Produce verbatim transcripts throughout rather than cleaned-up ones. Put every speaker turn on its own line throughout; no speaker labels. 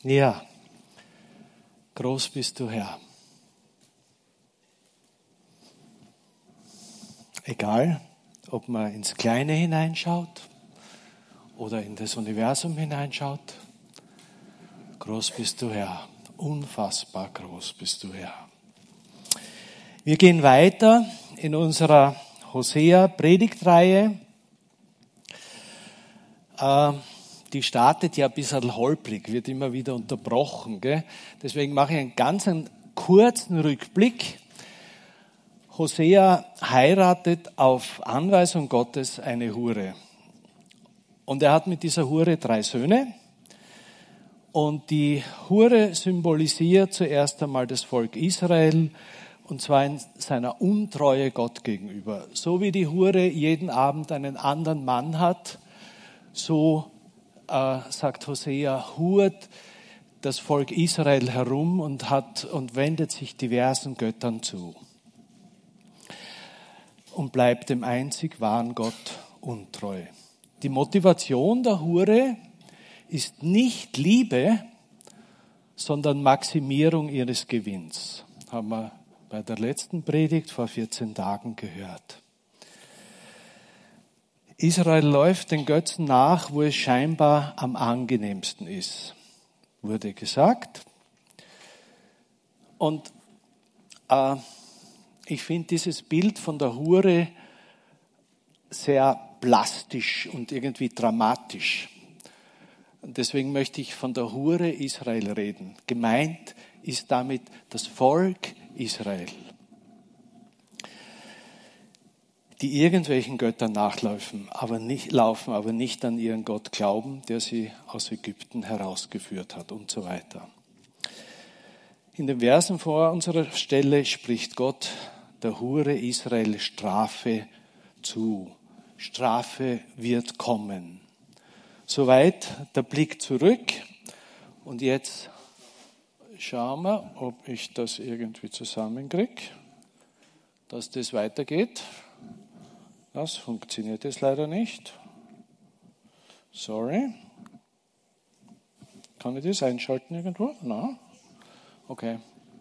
Ja, groß bist du, Herr. Egal, ob man ins Kleine hineinschaut oder in das Universum hineinschaut, groß bist du, Herr. Unfassbar groß bist du, Herr. Wir gehen weiter in unserer Hosea-Predigtreihe. Äh, die startet ja ein bisschen holprig, wird immer wieder unterbrochen. Gell? Deswegen mache ich einen ganz einen kurzen Rückblick. Hosea heiratet auf Anweisung Gottes eine Hure. Und er hat mit dieser Hure drei Söhne. Und die Hure symbolisiert zuerst einmal das Volk Israel, und zwar in seiner Untreue Gott gegenüber. So wie die Hure jeden Abend einen anderen Mann hat, so äh, sagt Hosea, hurt das Volk Israel herum und hat und wendet sich diversen Göttern zu und bleibt dem einzig wahren Gott untreu. Die Motivation der Hure ist nicht Liebe, sondern Maximierung ihres Gewinns. Haben wir bei der letzten Predigt vor vierzehn Tagen gehört. Israel läuft den Götzen nach, wo es scheinbar am angenehmsten ist, wurde gesagt. Und äh, ich finde dieses Bild von der Hure sehr plastisch und irgendwie dramatisch. Und deswegen möchte ich von der Hure Israel reden. Gemeint ist damit das Volk Israel, die irgendwelchen Göttern nachlaufen, aber nicht laufen, aber nicht an ihren Gott glauben, der sie aus Ägypten herausgeführt hat und so weiter. In den Versen vor unserer Stelle spricht Gott der Hure Israel Strafe zu. Strafe wird kommen. Soweit der Blick zurück. Und jetzt schauen wir, ob ich das irgendwie zusammenkriege, dass das weitergeht. Das funktioniert jetzt leider nicht. Sorry. Kann ich das einschalten irgendwo? Nein? Okay.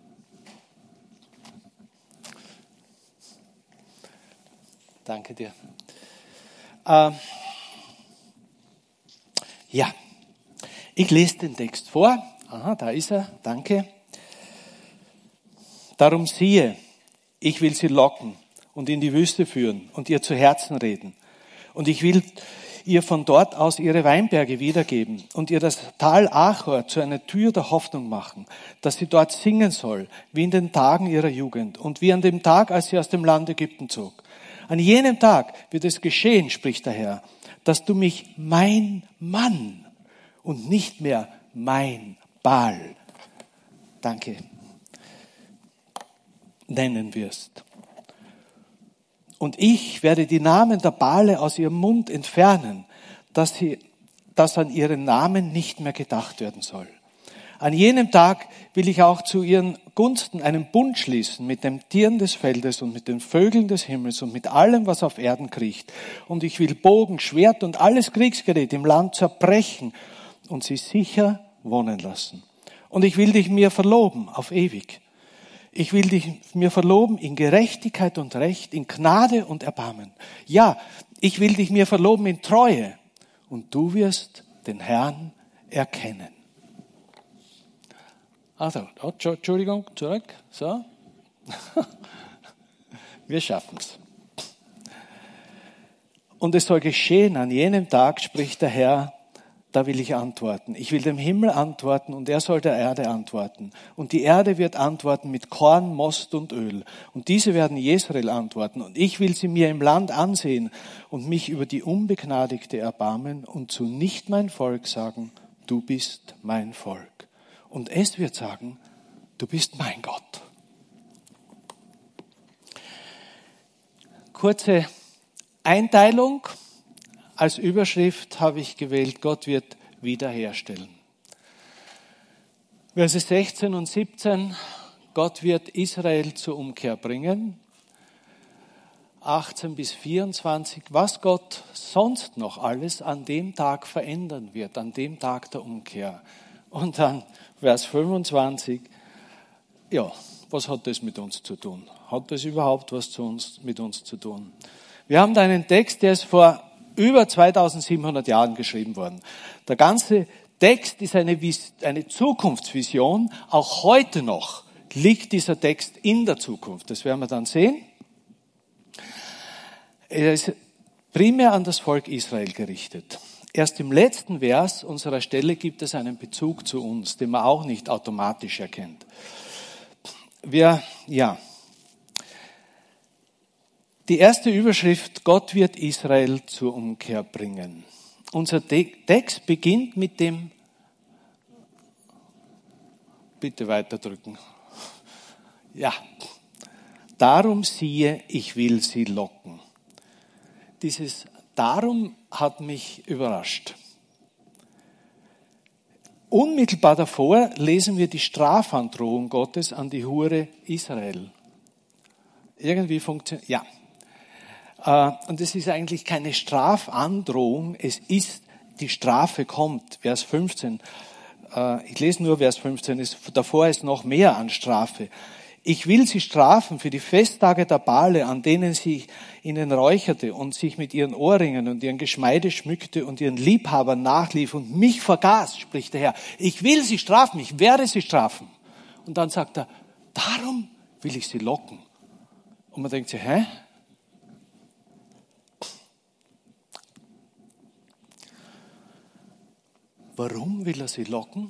Danke dir. Äh, ja, ich lese den Text vor. Aha, da ist er. Danke. Darum siehe, ich will sie locken und in die Wüste führen und ihr zu Herzen reden. Und ich will ihr von dort aus ihre Weinberge wiedergeben und ihr das Tal Achor zu einer Tür der Hoffnung machen, dass sie dort singen soll, wie in den Tagen ihrer Jugend und wie an dem Tag, als sie aus dem Land Ägypten zog. An jenem Tag wird es geschehen, spricht der Herr, dass du mich mein Mann und nicht mehr mein Baal, danke, nennen wirst. Und ich werde die Namen der Baale aus ihrem Mund entfernen, dass, sie, dass an ihren Namen nicht mehr gedacht werden soll. An jenem Tag will ich auch zu ihren Gunsten einen Bund schließen mit den Tieren des Feldes und mit den Vögeln des Himmels und mit allem, was auf Erden kriecht. Und ich will Bogen, Schwert und alles Kriegsgerät im Land zerbrechen und sie sicher wohnen lassen. Und ich will dich mir verloben auf ewig. Ich will dich mir verloben in Gerechtigkeit und Recht, in Gnade und Erbarmen. Ja, ich will dich mir verloben in Treue und du wirst den Herrn erkennen. Also, oh, Entschuldigung, zurück. So. Wir schaffen es. Und es soll geschehen an jenem Tag, spricht der Herr, da will ich antworten. Ich will dem Himmel antworten und er soll der Erde antworten. Und die Erde wird antworten mit Korn, Most und Öl. Und diese werden Jesrael antworten. Und ich will sie mir im Land ansehen und mich über die Unbegnadigte erbarmen und zu nicht mein Volk sagen, du bist mein Volk. Und es wird sagen, du bist mein Gott. Kurze Einteilung. Als Überschrift habe ich gewählt, Gott wird wiederherstellen. Verse sechzehn und siebzehn, Gott wird Israel zur Umkehr bringen. achtzehn bis vierundzwanzig, was Gott sonst noch alles an dem Tag verändern wird, an dem Tag der Umkehr. Und dann Vers fünfundzwanzig. Ja, was hat das mit uns zu tun? Hat das überhaupt was zu uns, mit uns zu tun? Wir haben da einen Text, der ist vor über zweitausendsiebenhundert Jahren geschrieben worden. Der ganze Text ist eine, eine Zukunftsvision. Auch heute noch liegt dieser Text in der Zukunft. Das werden wir dann sehen. Er ist primär an das Volk Israel gerichtet. Erst im letzten Vers unserer Stelle gibt es einen Bezug zu uns, den man auch nicht automatisch erkennt. Wir, ja. Die erste Überschrift, Gott wird Israel zur Umkehr bringen. Unser Text beginnt mit dem, bitte weiterdrücken. Ja, darum siehe, ich will sie locken. Dieses Darum hat mich überrascht. Unmittelbar davor lesen wir die Strafandrohung Gottes an die Hure Israel. Irgendwie funktioniert, ja. Und es ist eigentlich keine Strafandrohung, es ist, die Strafe kommt. Vers fünfzehn, ich lese nur Vers fünfzehn, davor ist noch mehr an Strafe. Ich will sie strafen für die Festtage der Bale, an denen sie ihnen räucherte und sich mit ihren Ohrringen und ihren Geschmeide schmückte und ihren Liebhabern nachlief und mich vergaß, spricht der Herr. Ich will sie strafen, ich werde sie strafen. Und dann sagt er, darum will ich sie locken. Und man denkt sich, hä? Warum will er sie locken?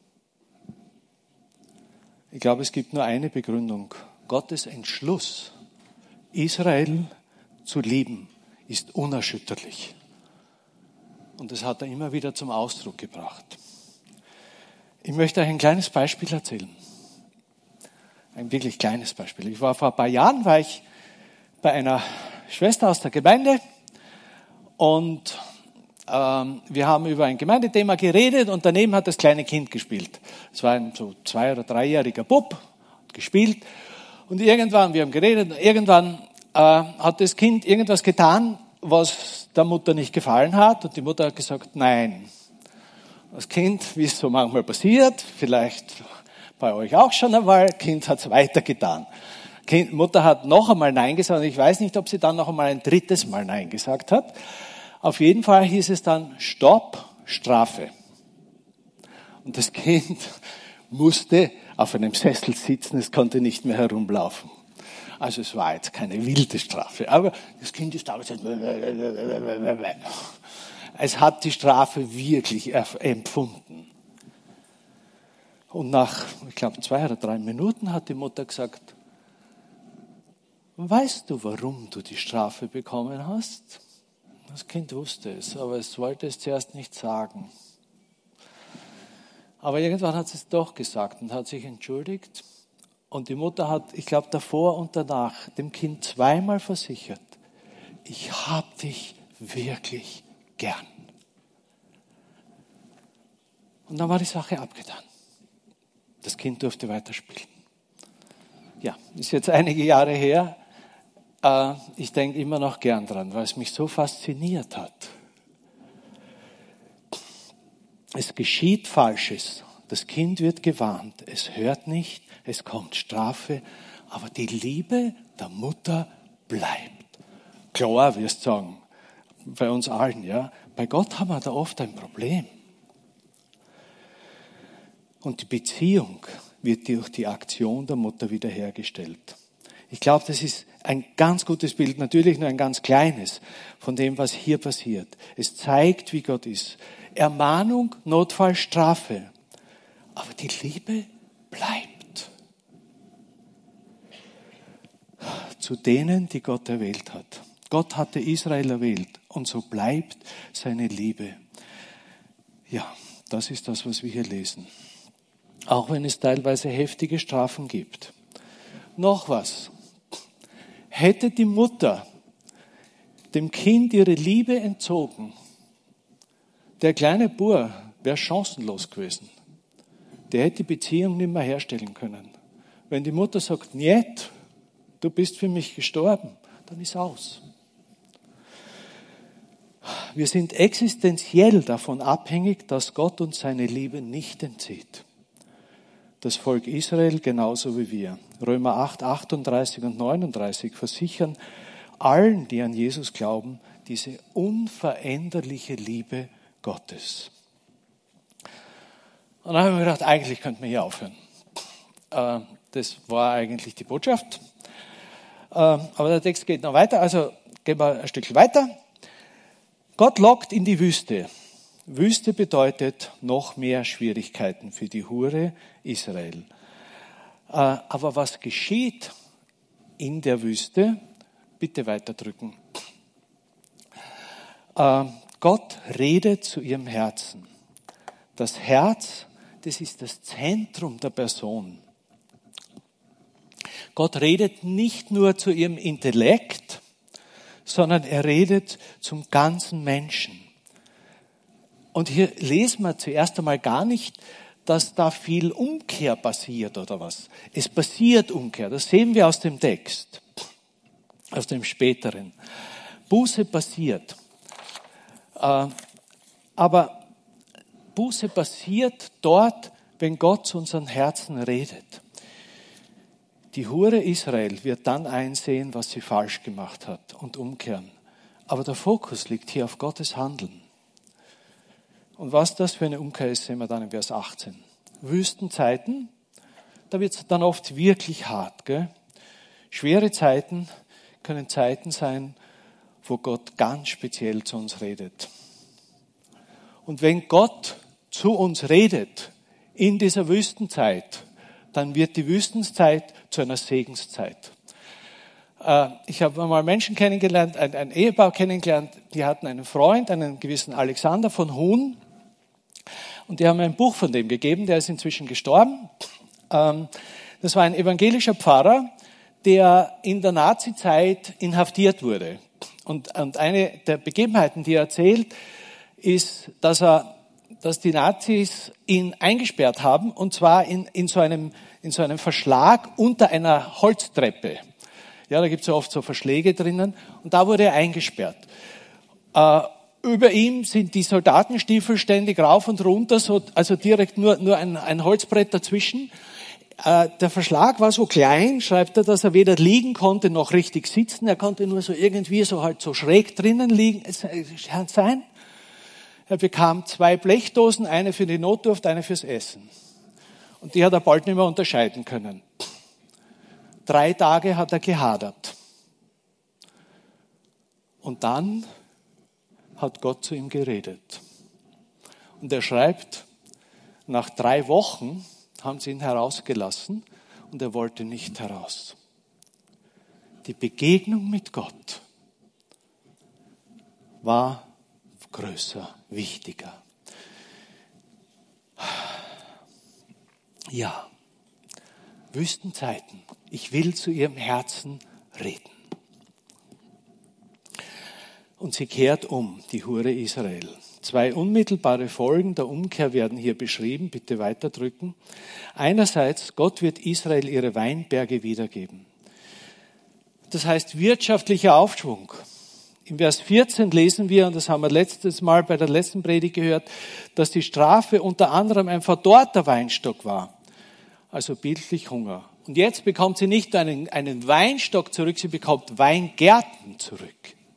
Ich glaube, es gibt nur eine Begründung. Gottes Entschluss, Israel zu lieben, ist unerschütterlich. Und das hat er immer wieder zum Ausdruck gebracht. Ich möchte euch ein kleines Beispiel erzählen. Ein wirklich kleines Beispiel. Ich war vor ein paar Jahren, war ich bei einer Schwester aus der Gemeinde und ähm, wir haben über ein Gemeindethema geredet und daneben hat das kleine Kind gespielt. Es war ein so zwei- oder dreijähriger Bub, gespielt und irgendwann, wir haben geredet, irgendwann äh, hat das Kind irgendwas getan, was der Mutter nicht gefallen hat und die Mutter hat gesagt, nein. Das Kind, wie es so manchmal passiert, vielleicht bei euch auch schon einmal, Kind hat es weitergetan. Kind, Mutter hat noch einmal Nein gesagt und ich weiß nicht, ob sie dann noch einmal ein drittes Mal Nein gesagt hat. Auf jeden Fall hieß es dann, Stopp, Strafe. Und das Kind musste auf einem Sessel sitzen, es konnte nicht mehr herumlaufen. Also es war jetzt keine wilde Strafe, aber das Kind ist da gesagt, es hat die Strafe wirklich empfunden. Und nach, ich glaube, zwei oder drei Minuten hat die Mutter gesagt, weißt du, warum du die Strafe bekommen hast? Das Kind wusste es, aber es wollte es zuerst nicht sagen. Aber irgendwann hat es doch gesagt und hat sich entschuldigt. Und die Mutter hat, ich glaube, davor und danach dem Kind zweimal versichert, ich hab dich wirklich gern. Und dann war die Sache abgetan. Das Kind durfte weiterspielen. Ja, ist jetzt einige Jahre her. Ich denke immer noch gern dran, weil es mich so fasziniert hat. Es geschieht Falsches. Das Kind wird gewarnt. Es hört nicht. Es kommt Strafe. Aber die Liebe der Mutter bleibt. Klar, wirst du sagen. Bei uns allen, ja. Bei Gott haben wir da oft ein Problem. Und die Beziehung wird durch die Aktion der Mutter wiederhergestellt. Ich glaube, das ist ein ganz gutes Bild, natürlich nur ein ganz kleines, von dem, was hier passiert. Es zeigt, wie Gott ist. Ermahnung, Notfall, Strafe. Aber die Liebe bleibt. Zu denen, die Gott erwählt hat. Gott hatte Israel erwählt und so bleibt seine Liebe. Ja, das ist das, was wir hier lesen. Auch wenn es teilweise heftige Strafen gibt. Noch was. Hätte die Mutter dem Kind ihre Liebe entzogen, der kleine Bub wäre chancenlos gewesen. Der hätte die Beziehung nicht mehr herstellen können. Wenn die Mutter sagt, nicht, du bist für mich gestorben, dann ist aus. Wir sind existenziell davon abhängig, dass Gott uns seine Liebe nicht entzieht. Das Volk Israel genauso wie wir. Römer acht, achtunddreißig und neununddreißig versichern allen, die an Jesus glauben, diese unveränderliche Liebe Gottes. Und dann habe ich mir gedacht, eigentlich könnte man hier aufhören. Das war eigentlich die Botschaft. Aber der Text geht noch weiter, also gehen wir ein Stückchen weiter. Gott lockt in die Wüste. Wüste bedeutet noch mehr Schwierigkeiten für die Hure Israel. Aber was geschieht in der Wüste? Bitte weiterdrücken. Gott redet zu ihrem Herzen. Das Herz, das ist das Zentrum der Person. Gott redet nicht nur zu ihrem Intellekt, sondern er redet zum ganzen Menschen. Und hier lesen wir zuerst einmal gar nicht, dass da viel Umkehr passiert oder was. Es passiert Umkehr, das sehen wir aus dem Text, aus dem späteren. Buße passiert. Aber Buße passiert dort, wenn Gott zu unseren Herzen redet. Die Hure Israel wird dann einsehen, was sie falsch gemacht hat und umkehren. Aber der Fokus liegt hier auf Gottes Handeln. Und was das für eine Umkehr ist, sehen wir dann in Vers achtzehn. Wüstenzeiten, da wird es dann oft wirklich hart. Gell? Schwere Zeiten können Zeiten sein, wo Gott ganz speziell zu uns redet. Und wenn Gott zu uns redet in dieser Wüstenzeit, dann wird die Wüstenzeit zu einer Segenszeit. Ich habe mal Menschen kennengelernt, ein, ein Ehepaar kennengelernt, die hatten einen Freund, einen gewissen Alexander von Huhn. Und die haben mir ein Buch von dem gegeben, der ist inzwischen gestorben. Das war ein evangelischer Pfarrer, der in der Nazizeit inhaftiert wurde. Und, und eine der Begebenheiten, die er erzählt, ist, dass er, dass die Nazis ihn eingesperrt haben, und zwar in, in so einem, in so einem Verschlag unter einer Holztreppe. Ja, da gibt es ja oft so Verschläge drinnen, und da wurde er eingesperrt. Äh, über ihm sind die Soldatenstiefel ständig rauf und runter, so, also direkt nur, nur ein, ein Holzbrett dazwischen. Äh, der Verschlag war so klein, schreibt er, dass er weder liegen konnte noch richtig sitzen. Er konnte nur so irgendwie so halt so schräg drinnen liegen sein. Er bekam zwei Blechdosen, eine für die Notdurft, eine fürs Essen. Und die hat er bald nicht mehr unterscheiden können. Drei Tage hat er gehadert. Und dann hat Gott zu ihm geredet. Und er schreibt, nach drei Wochen haben sie ihn herausgelassen und er wollte nicht heraus. Die Begegnung mit Gott war größer, wichtiger. Ja, Wüstenzeiten. Ich will zu ihrem Herzen reden. Und sie kehrt um, die Hure Israel. Zwei unmittelbare Folgen der Umkehr werden hier beschrieben. Bitte weiterdrücken. Einerseits, Gott wird Israel ihre Weinberge wiedergeben. Das heißt wirtschaftlicher Aufschwung. Im Vers vierzehn lesen wir, und das haben wir letztes Mal bei der letzten Predigt gehört, dass die Strafe unter anderem ein verdorrter Weinstock war. Also bildlich Hunger. Und jetzt bekommt sie nicht nur einen, einen Weinstock zurück, sie bekommt Weingärten zurück.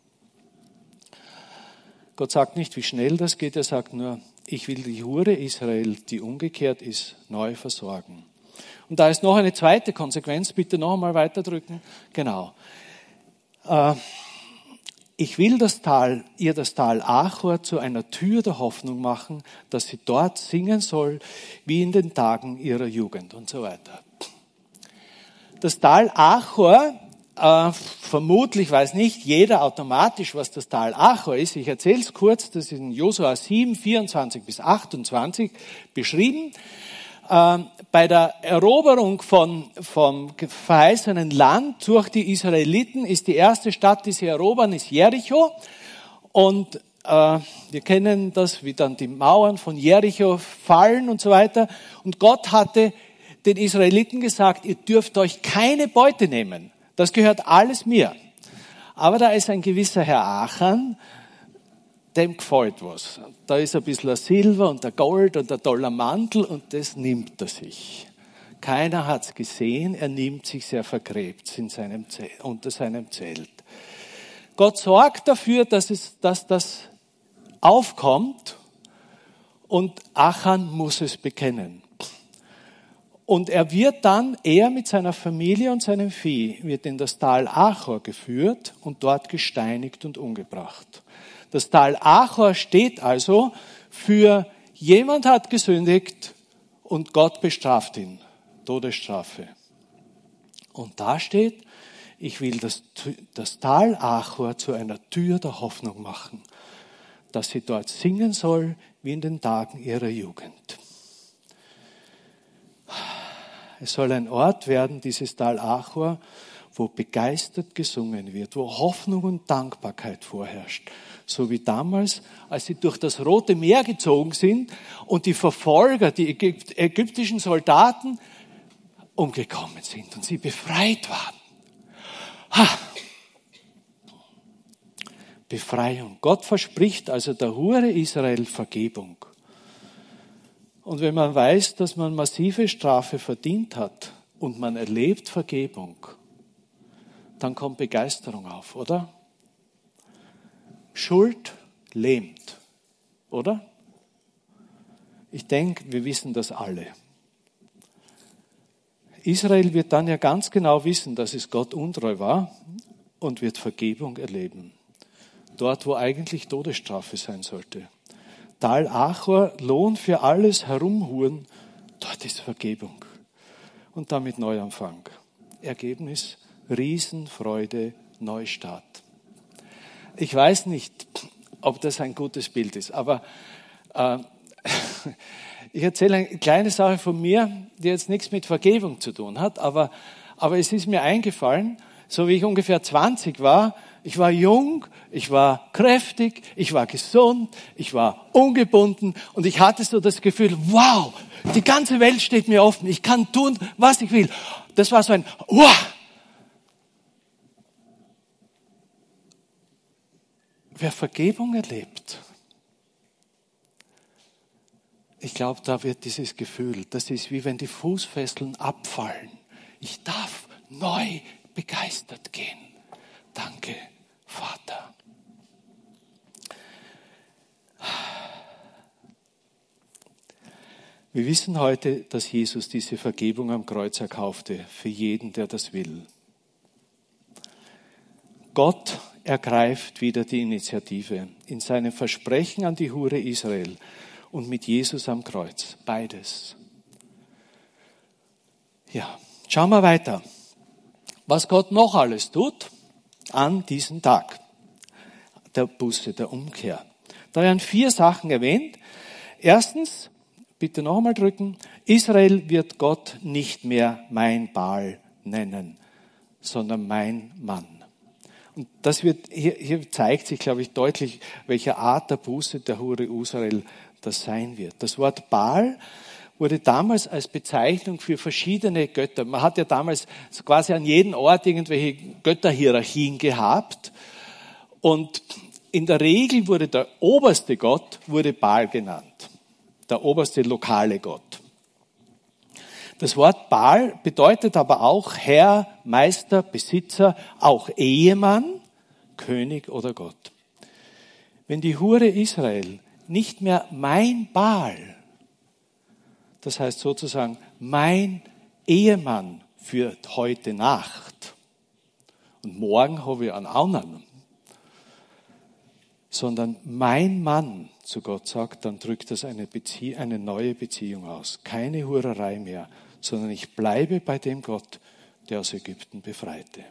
Gott sagt nicht, wie schnell das geht, er sagt nur, ich will die Hure Israel, die umgekehrt ist, neu versorgen. Und da ist noch eine zweite Konsequenz, bitte noch einmal weiterdrücken. Genau. Äh, Ich will das Tal, ihr das Tal Achor zu einer Tür der Hoffnung machen, dass sie dort singen soll, wie in den Tagen ihrer Jugend und so weiter. Das Tal Achor, äh, vermutlich weiß nicht jeder automatisch, was das Tal Achor ist. Ich erzähle es kurz, das ist in Josua sieben, vierundzwanzig bis achtundzwanzig beschrieben. Bei der Eroberung von, vom verheißenen Land durch die Israeliten ist die erste Stadt, die sie erobern, ist Jericho. Und äh, wir kennen das, wie dann die Mauern von Jericho fallen und so weiter. Und Gott hatte den Israeliten gesagt, ihr dürft euch keine Beute nehmen. Das gehört alles mir. Aber da ist ein gewisser Herr Achan, dem gefällt was. Da ist ein bisschen ein Silber und ein Gold und ein toller Mantel und das nimmt er sich. Keiner hat's gesehen, er nimmt sich, er vergräbt in seinem Zelt, unter seinem Zelt. Gott sorgt dafür, dass, es, dass das aufkommt und Achan muss es bekennen. Und er wird dann, er mit seiner Familie und seinem Vieh, wird in das Tal Achor geführt und dort gesteinigt und umgebracht. Das Tal Achor steht also für, jemand hat gesündigt und Gott bestraft ihn. Todesstrafe. Und da steht, ich will das, das Tal Achor zu einer Tür der Hoffnung machen, dass sie dort singen soll wie in den Tagen ihrer Jugend. Es soll ein Ort werden, dieses Tal Achor, wo begeistert gesungen wird, wo Hoffnung und Dankbarkeit vorherrscht. So wie damals, als sie durch das Rote Meer gezogen sind und die Verfolger, die ägyptischen Soldaten, umgekommen sind und sie befreit waren. Ha! Befreiung. Gott verspricht also der Hure Israel Vergebung. Und wenn man weiß, dass man massive Strafe verdient hat und man erlebt Vergebung, dann kommt Begeisterung auf, oder? Schuld lähmt, oder? Ich denke, wir wissen das alle. Israel wird dann ja ganz genau wissen, dass es Gott untreu war und wird Vergebung erleben. Dort, wo eigentlich Todesstrafe sein sollte. Tal Achor, Lohn für alles Herumhuren, dort ist Vergebung. Und damit Neuanfang. Ergebnis, Riesenfreude, Neustart. Ich weiß nicht, ob das ein gutes Bild ist, aber äh, ich erzähle eine kleine Sache von mir, die jetzt nichts mit Vergebung zu tun hat, aber, aber es ist mir eingefallen, so wie ich ungefähr zwanzig war, ich war jung, ich war kräftig, ich war gesund, ich war ungebunden und ich hatte so das Gefühl, wow, die ganze Welt steht mir offen, ich kann tun, was ich will. Das war so ein wow. Wer Vergebung erlebt, ich glaube, da wird dieses Gefühl, das ist wie wenn die Fußfesseln abfallen. Ich darf neu begeistert gehen. Danke, Vater. Wir wissen heute, dass Jesus diese Vergebung am Kreuz erkaufte, für jeden, der das will. Gott ergreift wieder die Initiative in seinem Versprechen an die Hure Israel und mit Jesus am Kreuz. Beides. Ja, schauen wir weiter. Was Gott noch alles tut an diesem Tag der Buße, der Umkehr. Da werden vier Sachen erwähnt. Erstens, bitte noch einmal drücken, Israel wird Gott nicht mehr mein Baal nennen, sondern mein Mann. Und das wird, hier, hier zeigt sich, glaube ich, deutlich, welche Art der Buße der Hure Israel das sein wird. Das Wort Baal wurde damals als Bezeichnung für verschiedene Götter. Man hat ja damals quasi an jedem Ort irgendwelche Götterhierarchien gehabt. Und in der Regel wurde der oberste Gott wurde Baal genannt. Der oberste lokale Gott. Das Wort Baal bedeutet aber auch Herr, Meister, Besitzer, auch Ehemann, König oder Gott. Wenn die Hure Israel nicht mehr mein Baal, das heißt sozusagen mein Ehemann für heute Nacht und morgen habe ich einen anderen, sondern mein Mann zu Gott sagt, dann drückt das eine, Bezie- eine neue Beziehung aus. Keine Hurerei mehr, sondern ich bleibe bei dem Gott, der aus Ägypten befreite.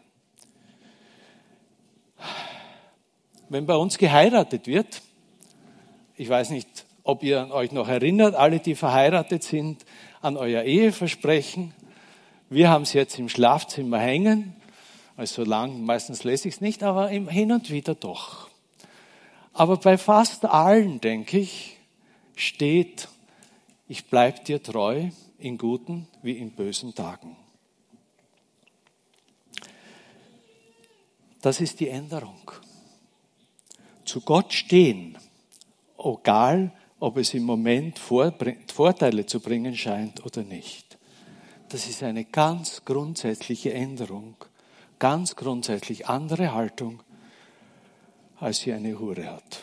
Wenn bei uns geheiratet wird, ich weiß nicht, ob ihr euch noch erinnert, alle, die verheiratet sind, an euer Eheversprechen. Wir haben es jetzt im Schlafzimmer hängen. Also lang, meistens lese ich es nicht, aber hin und wieder doch. Aber bei fast allen, denke ich, steht, ich bleib dir treu in guten wie in bösen Tagen. Das ist die Änderung. Zu Gott stehen egal ob es im Moment Vorteile zu bringen scheint oder nicht. Das ist eine ganz grundsätzliche Änderung, ganz grundsätzlich andere Haltung, als sie eine Hure hat.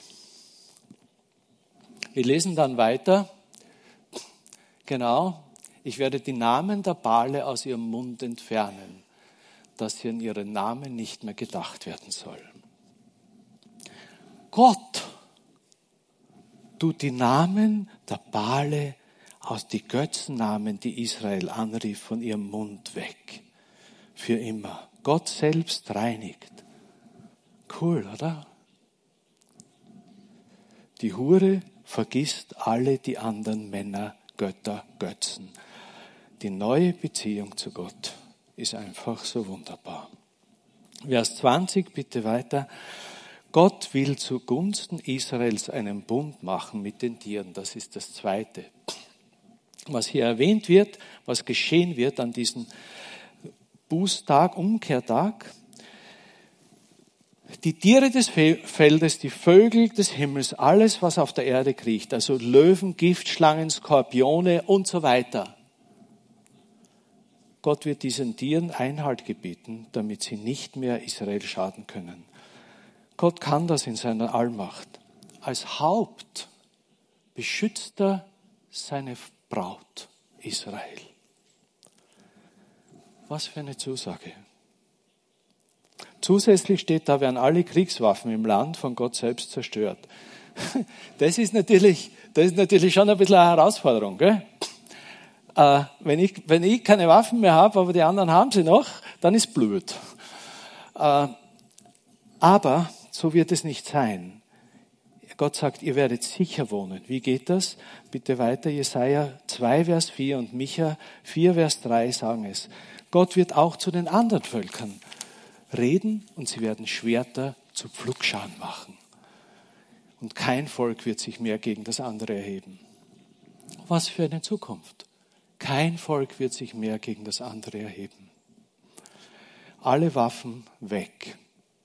Wir lesen dann weiter. Genau, ich werde die Namen der Bale aus ihrem Mund entfernen, dass sie an ihren Namen nicht mehr gedacht werden soll. Gott tut die Namen der Bale aus die Götzennamen, die Israel anrief, von ihrem Mund weg. Für immer. Gott selbst reinigt. Cool, oder? Die Hure vergisst alle die anderen Männer, Götter, Götzen. Die neue Beziehung zu Gott ist einfach so wunderbar. Vers zwanzig, bitte weiter. Gott will zugunsten Israels einen Bund machen mit den Tieren. Das ist das Zweite. Was hier erwähnt wird, was geschehen wird an diesem Bußtag, Umkehrtag. Die Tiere des Feldes, die Vögel des Himmels, alles, was auf der Erde kriecht, also Löwen, Giftschlangen, Skorpione und so weiter. Gott wird diesen Tieren Einhalt gebieten, damit sie nicht mehr Israel schaden können. Gott kann das in seiner Allmacht. Als Haupt beschützt er seine Braut Israel. Was für eine Zusage. Zusätzlich steht, da werden alle Kriegswaffen im Land von Gott selbst zerstört. Das ist natürlich, das ist natürlich schon ein bisschen eine Herausforderung. Gell? Äh, wenn ich, wenn ich keine Waffen mehr habe, aber die anderen haben sie noch, dann ist blöd. Äh, aber so wird es nicht sein. Gott sagt, ihr werdet sicher wohnen. Wie geht das? Bitte weiter, Jesaja zwei, Vers vier und Micha vier, Vers drei sagen es. Gott wird auch zu den anderen Völkern reden und sie werden Schwerter zu Pflugscharen machen. Und kein Volk wird sich mehr gegen das andere erheben. Was für eine Zukunft. Kein Volk wird sich mehr gegen das andere erheben. Alle Waffen weg.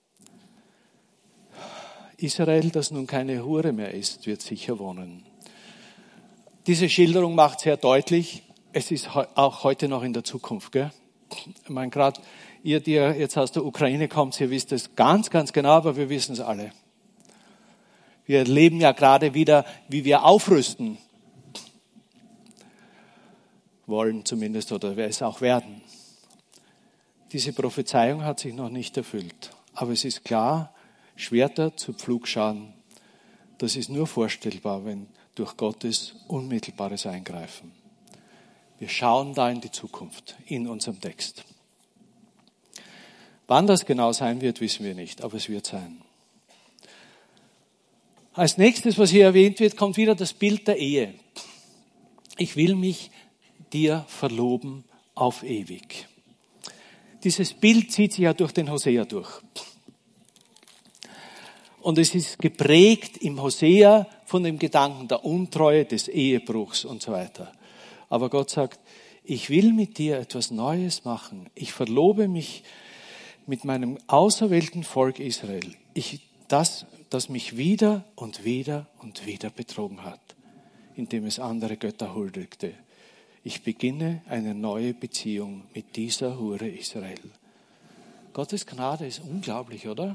Israel, das nun keine Hure mehr ist, wird sicher wohnen. Diese Schilderung macht sehr deutlich, es ist auch heute noch in der Zukunft. Gell? Ich meine, gerade ihr, die jetzt aus der Ukraine kommt, ihr wisst es ganz, ganz genau, aber wir wissen es alle. Wir erleben ja gerade wieder, wie wir aufrüsten wollen zumindest, oder wir es auch werden. Diese Prophezeiung hat sich noch nicht erfüllt. Aber es ist klar, Schwerter zu Pflugscharen, das ist nur vorstellbar, wenn durch Gottes unmittelbares Eingreifen. Wir schauen da in die Zukunft, in unserem Text. Wann das genau sein wird, wissen wir nicht, aber es wird sein. Als nächstes, was hier erwähnt wird, kommt wieder das Bild der Ehe. Ich will mich dir verloben auf ewig. Dieses Bild zieht sich ja durch den Hosea durch. Und es ist geprägt im Hosea von dem Gedanken der Untreue, des Ehebruchs und so weiter. Aber Gott sagt, ich will mit dir etwas Neues machen. Ich verlobe mich mit meinem auserwählten Volk Israel. Ich, das, das mich wieder und wieder und wieder betrogen hat, indem es andere Götter huldigte. Ich beginne eine neue Beziehung mit dieser Hure Israel. Gottes Gnade ist unglaublich, oder?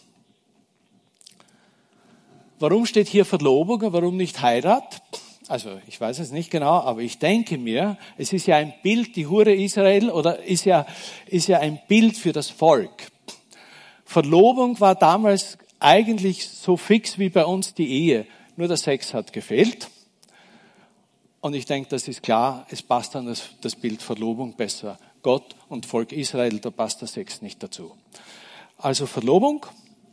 Warum steht hier Verlobung und warum nicht Heirat? Also ich weiß es nicht genau, aber ich denke mir, es ist ja ein Bild, die Hure Israel, oder ist ja, ist ja ein Bild für das Volk. Verlobung war damals eigentlich so fix wie bei uns die Ehe. Nur der Sex hat gefehlt. Und ich denke, das ist klar, es passt dann das, das Bild Verlobung besser. Gott und Volk Israel, da passt der Sex nicht dazu. Also Verlobung.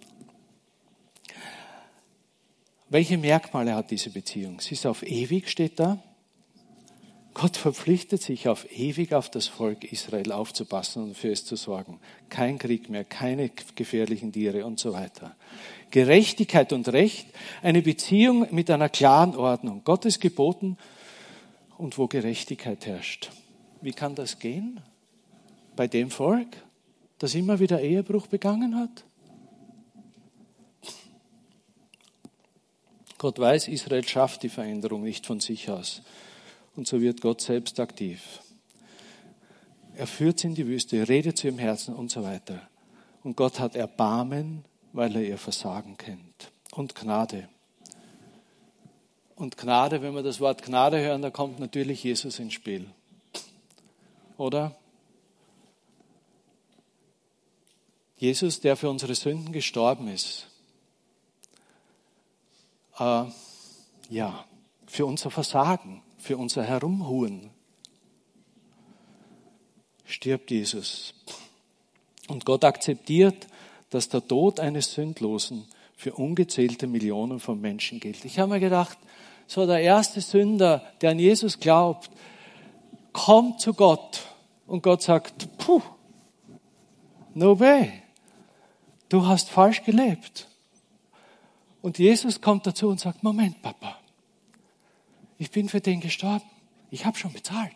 Welche Merkmale hat diese Beziehung? Sie ist auf ewig, steht da. Gott verpflichtet sich auf ewig auf das Volk Israel aufzupassen und für es zu sorgen. Kein Krieg mehr, keine gefährlichen Tiere und so weiter. Gerechtigkeit und Recht, eine Beziehung mit einer klaren Ordnung. Gottes Geboten und wo Gerechtigkeit herrscht. Wie kann das gehen? Bei dem Volk, das immer wieder Ehebruch begangen hat? Gott weiß, Israel schafft die Veränderung nicht von sich aus. Und so wird Gott selbst aktiv. Er führt sie in die Wüste, redet zu ihrem Herzen und so weiter. Und Gott hat Erbarmen, weil er ihr Versagen kennt. Und Gnade. Und Gnade, wenn wir das Wort Gnade hören, da kommt natürlich Jesus ins Spiel. Oder? Jesus, der für unsere Sünden gestorben ist. Äh, ja, für unser Versagen, für unser Herumhuren stirbt Jesus. Und Gott akzeptiert, dass der Tod eines Sündlosen für ungezählte Millionen von Menschen gilt. Ich habe mir gedacht, so der erste Sünder, der an Jesus glaubt, kommt zu Gott und Gott sagt, puh, no way, du hast falsch gelebt. Und Jesus kommt dazu und sagt, Moment, Papa, ich bin für den gestorben, ich habe schon bezahlt.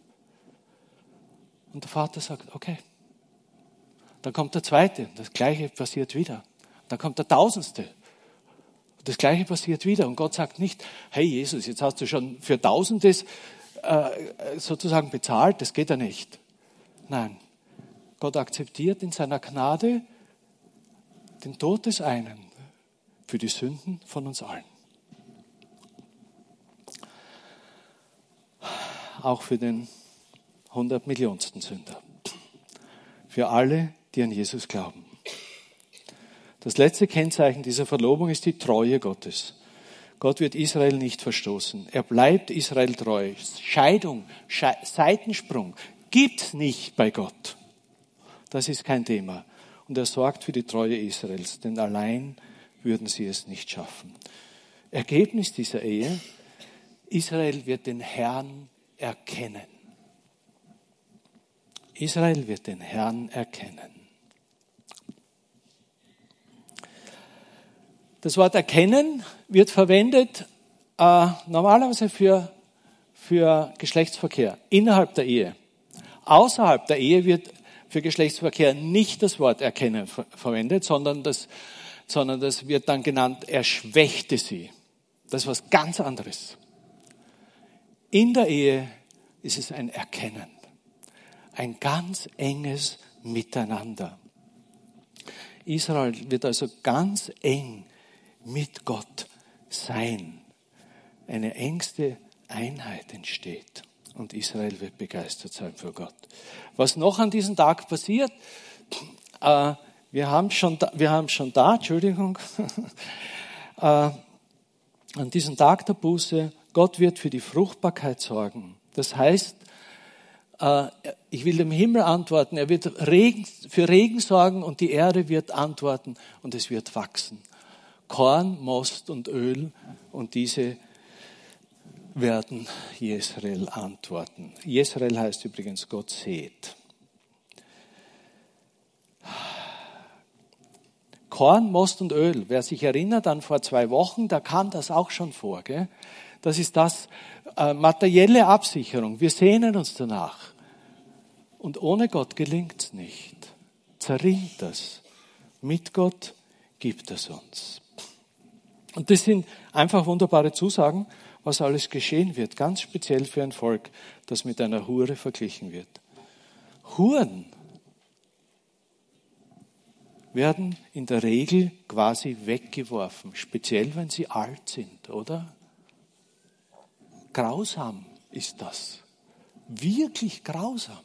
Und der Vater sagt, okay. Dann kommt der Zweite, das Gleiche passiert wieder. Dann kommt der Tausendste, das Gleiche passiert wieder. Und Gott sagt nicht, hey Jesus, jetzt hast du schon für Tausendes äh, sozusagen bezahlt, das geht ja nicht. Nein, Gott akzeptiert in seiner Gnade den Tod des einen für die Sünden von uns allen. Auch für den hundertmillionsten Sünder. Für alle, die an Jesus glauben. Das letzte Kennzeichen dieser Verlobung ist die Treue Gottes. Gott wird Israel nicht verstoßen. Er bleibt Israel treu. Scheidung, Sche- Seitensprung gibt's nicht bei Gott. Das ist kein Thema. Und er sorgt für die Treue Israels, denn allein würden sie es nicht schaffen. Ergebnis dieser Ehe, Israel wird den Herrn erkennen. Israel wird den Herrn erkennen. Das Wort erkennen wird verwendet äh, normalerweise für, für Geschlechtsverkehr innerhalb der Ehe. Außerhalb der Ehe wird für Geschlechtsverkehr nicht das Wort erkennen ver- verwendet, sondern das, sondern das wird dann genannt, er schwächte sie. Das ist was ganz anderes. In der Ehe ist es ein Erkennen. Ein ganz enges Miteinander. Israel wird also ganz eng mit Gott sein. Eine engste Einheit entsteht. Und Israel wird begeistert sein für Gott. Was noch an diesem Tag passiert, äh, wir haben schon da, wir haben schon da Entschuldigung, äh, an diesem Tag der Buße, Gott wird für die Fruchtbarkeit sorgen. Das heißt, ich will dem Himmel antworten, er wird Regen, für Regen sorgen und die Erde wird antworten und es wird wachsen. Korn, Most und Öl und diese werden Jesrael antworten. Jesrael heißt übrigens Gott sät. Korn, Most und Öl, wer sich erinnert an vor zwei Wochen, da kam das auch schon vor. Gell? Das ist das, äh, materielle Absicherung. Wir sehnen uns danach. Und ohne Gott gelingt es nicht. Zerrinnt das. Mit Gott gibt es uns. Und das sind einfach wunderbare Zusagen, was alles geschehen wird. Ganz speziell für ein Volk, das mit einer Hure verglichen wird. Huren werden in der Regel quasi weggeworfen. Speziell, wenn sie alt sind, oder? Grausam ist das. Wirklich grausam.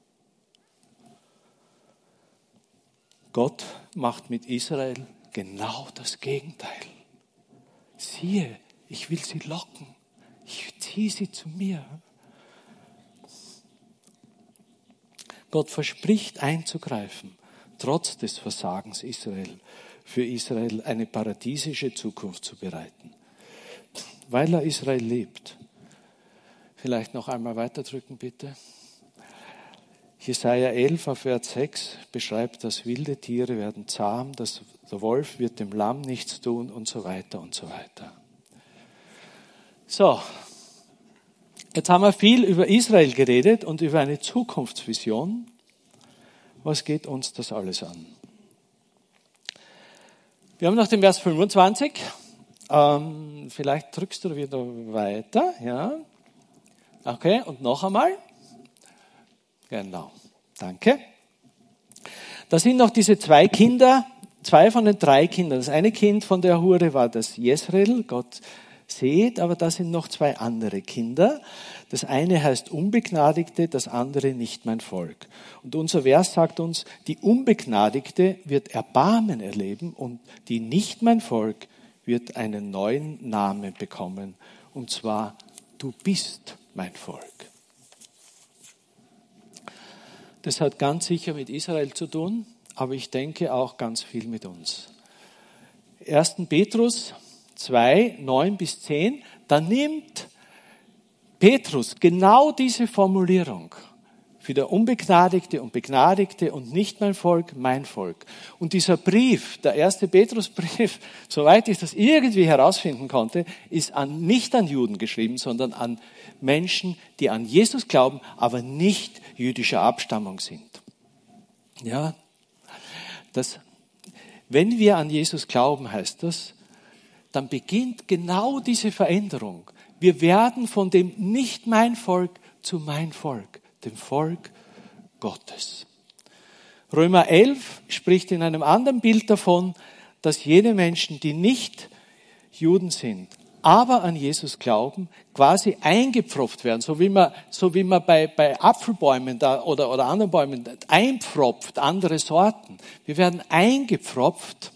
Gott macht mit Israel genau das Gegenteil. Siehe, ich will sie locken. Ich ziehe sie zu mir. Gott verspricht einzugreifen, trotz des Versagens Israel, für Israel eine paradiesische Zukunft zu bereiten. Weil er Israel liebt. Vielleicht noch einmal weiterdrücken, bitte. Jesaja elf, Vers sechs beschreibt, dass wilde Tiere werden zahm, dass der Wolf wird dem Lamm nichts tun und so weiter und so weiter. So, jetzt haben wir viel über Israel geredet und über eine Zukunftsvision. Was geht uns das alles an? Wir haben noch den Vers fünfundzwanzig. Ähm, vielleicht drückst du wieder weiter. Ja. Okay, und noch einmal. Genau, danke. Da sind noch diese zwei Kinder, zwei von den drei Kindern. Das eine Kind von der Hure war das Jesreel, Gott seht, aber da sind noch zwei andere Kinder. Das eine heißt Unbegnadigte, das andere nicht mein Volk. Und unser Vers sagt uns, die Unbegnadigte wird Erbarmen erleben und die nicht mein Volk wird einen neuen Namen bekommen. Und zwar, du bist mein Volk. Das hat ganz sicher mit Israel zu tun, aber ich denke auch ganz viel mit uns. ersten Petrus zwei, neun bis zehn, da nimmt Petrus genau diese Formulierung für der Unbegnadigte und Begnadigte und nicht mein Volk, mein Volk. Und dieser Brief, der erste Petrusbrief, soweit ich das irgendwie herausfinden konnte, ist an, nicht an Juden geschrieben, sondern an Menschen, die an Jesus glauben, aber nicht jüdischer Abstammung sind. Ja, das, wenn wir an Jesus glauben, heißt das, dann beginnt genau diese Veränderung. Wir werden von dem nicht mein Volk zu mein Volk, dem Volk Gottes. Römer elf spricht in einem anderen Bild davon, dass jene Menschen, die nicht Juden sind, aber an Jesus glauben, quasi eingepfropft werden, so wie man, so wie man bei, bei Apfelbäumen da, oder, oder anderen Bäumen einpfropft, andere Sorten. Wir werden eingepfropft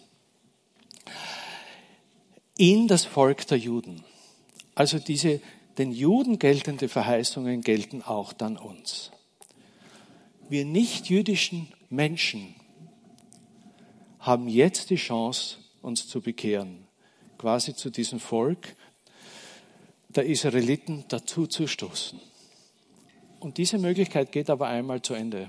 in das Volk der Juden. Also diese den Juden geltende Verheißungen gelten auch dann uns. Wir nicht-jüdischen Menschen haben jetzt die Chance, uns zu bekehren, quasi zu diesem Volk der Israeliten dazu zu stoßen. Und diese Möglichkeit geht aber einmal zu Ende.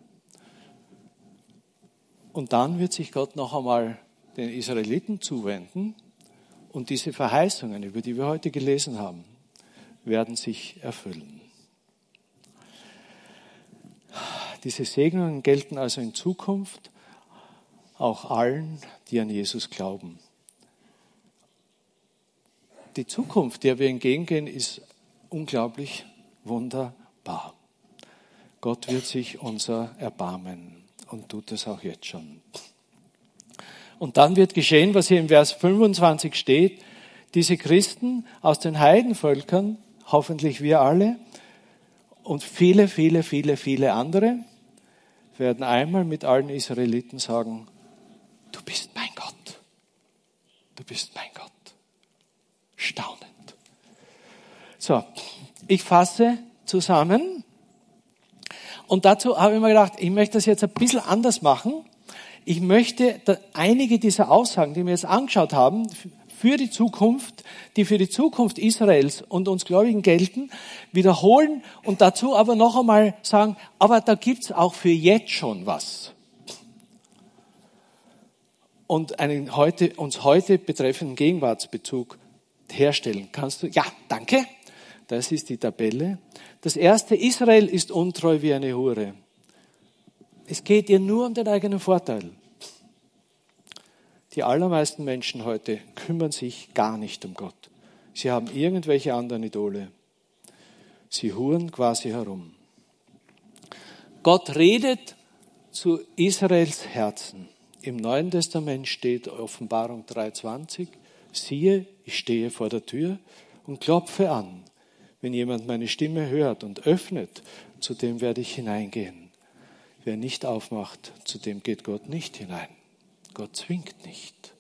Und dann wird sich Gott noch einmal den Israeliten zuwenden und diese Verheißungen, über die wir heute gelesen haben, werden sich erfüllen. Diese Segnungen gelten also in Zukunft auch allen, die an Jesus glauben. Die Zukunft, der wir entgegengehen, ist unglaublich wunderbar. Gott wird sich unser erbarmen und tut es auch jetzt schon. Und dann wird geschehen, was hier im Vers fünfundzwanzig steht, diese Christen aus den Heidenvölkern, hoffentlich wir alle, und viele, viele, viele, viele andere werden einmal mit allen Israeliten sagen, du bist mein Gott, du bist mein Gott. Staunend. So, ich fasse zusammen und dazu habe ich mir gedacht, ich möchte das jetzt ein bisschen anders machen. Ich möchte einige dieser Aussagen, die wir jetzt angeschaut haben, für die Zukunft, die für die Zukunft Israels und uns Gläubigen gelten, wiederholen und dazu aber noch einmal sagen, aber da gibt's auch für jetzt schon was. Und einen heute, uns heute betreffenden Gegenwartsbezug herstellen. Kannst du? Ja, danke. Das ist die Tabelle. Das erste, Israel ist untreu wie eine Hure. Es geht ihr nur um den eigenen Vorteil. Die allermeisten Menschen heute kümmern sich gar nicht um Gott. Sie haben irgendwelche anderen Idole. Sie huren quasi herum. Gott redet zu Israels Herzen. Im Neuen Testament steht Offenbarung drei zwanzig, siehe, ich stehe vor der Tür und klopfe an. Wenn jemand meine Stimme hört und öffnet, zu dem werde ich hineingehen. Wer nicht aufmacht, zu dem geht Gott nicht hinein. Gott zwingt nicht.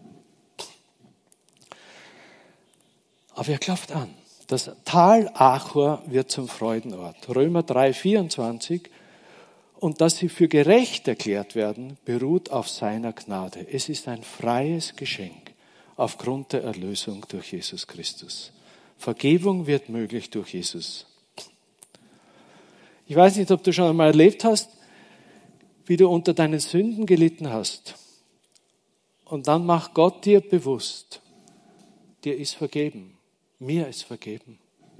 Aber er klopft an. Das Tal Achor wird zum Freudenort. Römer drei vierundzwanzig. Und dass sie für gerecht erklärt werden, beruht auf seiner Gnade. Es ist ein freies Geschenk aufgrund der Erlösung durch Jesus Christus. Vergebung wird möglich durch Jesus. Ich weiß nicht, ob du schon einmal erlebt hast, wie du unter deinen Sünden gelitten hast. Und dann macht Gott dir bewusst, dir ist vergeben, mir ist vergeben.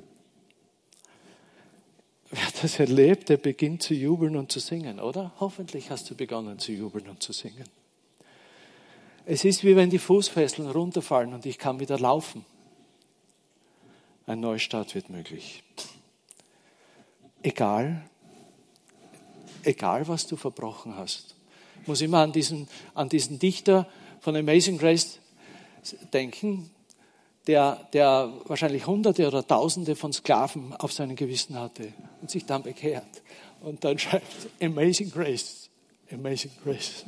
Wer das erlebt, der beginnt zu jubeln und zu singen, oder? Hoffentlich hast du begonnen zu jubeln und zu singen. Es ist wie wenn die Fußfesseln runterfallen und ich kann wieder laufen. Ein Neustart wird möglich. Egal, egal was du verbrochen hast. Ich muss immer an diesen, an diesen Dichter von Amazing Grace denken, der, der wahrscheinlich Hunderte oder Tausende von Sklaven auf seinem Gewissen hatte und sich dann bekehrt. Und dann schreibt Amazing Grace, Amazing Grace.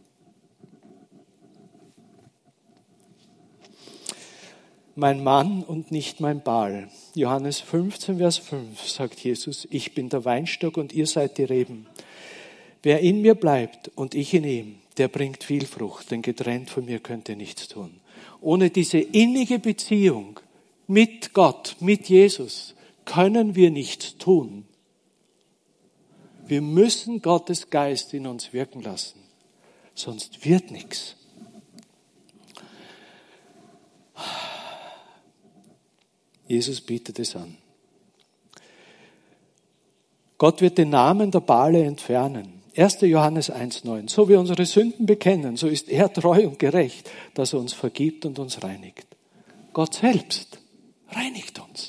Mein Mann und nicht mein Baal. Johannes fünfzehn, Vers fünf sagt Jesus, ich bin der Weinstock und ihr seid die Reben. Wer in mir bleibt und ich in ihm, der bringt viel Frucht, denn getrennt von mir könnt ihr nichts tun. Ohne diese innige Beziehung mit Gott, mit Jesus, können wir nichts tun. Wir müssen Gottes Geist in uns wirken lassen, sonst wird nichts. Jesus bietet es an. Gott wird den Namen der Baale entfernen. erster Johannes eins neun. So wir unsere Sünden bekennen, so ist er treu und gerecht, dass er uns vergibt und uns reinigt. Gott selbst reinigt uns.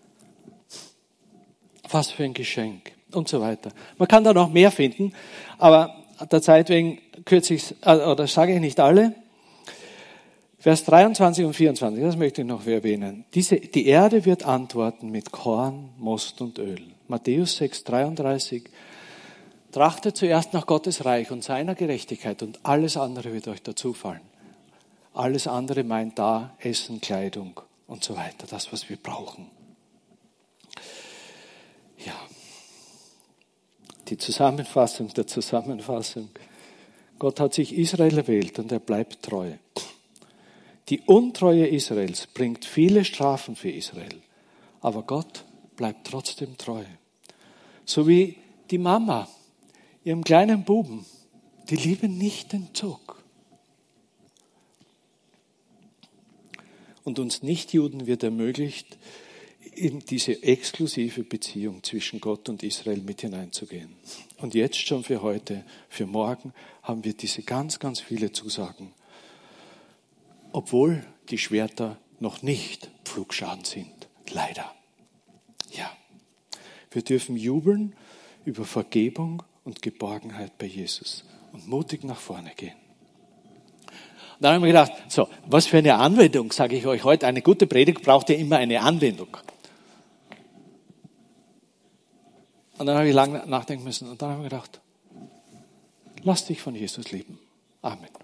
Was für ein Geschenk und so weiter. Man kann da noch mehr finden, aber der Zeit wegen kürze ich oder sage ich nicht alle. Vers dreiundzwanzig und vierundzwanzig, das möchte ich noch erwähnen. Diese, die Erde wird antworten mit Korn, Most und Öl. Matthäus sechs dreiunddreißig. Trachtet zuerst nach Gottes Reich und seiner Gerechtigkeit und alles andere wird euch dazufallen. Alles andere meint da Essen, Kleidung und so weiter. Das, was wir brauchen. Ja. Die Zusammenfassung der Zusammenfassung. Gott hat sich Israel erwählt und er bleibt treu. Die Untreue Israels bringt viele Strafen für Israel. Aber Gott bleibt trotzdem treu. So wie die Mama ihrem kleinen Buben die Liebe nicht entzog. Und uns Nichtjuden wird ermöglicht, in diese exklusive Beziehung zwischen Gott und Israel mit hineinzugehen. Und jetzt schon für heute, für morgen, haben wir diese ganz, ganz viele Zusagen. Obwohl die Schwerter noch nicht Pflugschaden sind. Leider. Ja. Wir dürfen jubeln über Vergebung und Geborgenheit bei Jesus und mutig nach vorne gehen. Und dann haben wir gedacht, so, was für eine Anwendung, sage ich euch heute. Eine gute Predigt braucht ja immer eine Anwendung. Und dann habe ich lange nachdenken müssen und dann haben wir gedacht, lass dich von Jesus lieben. Amen.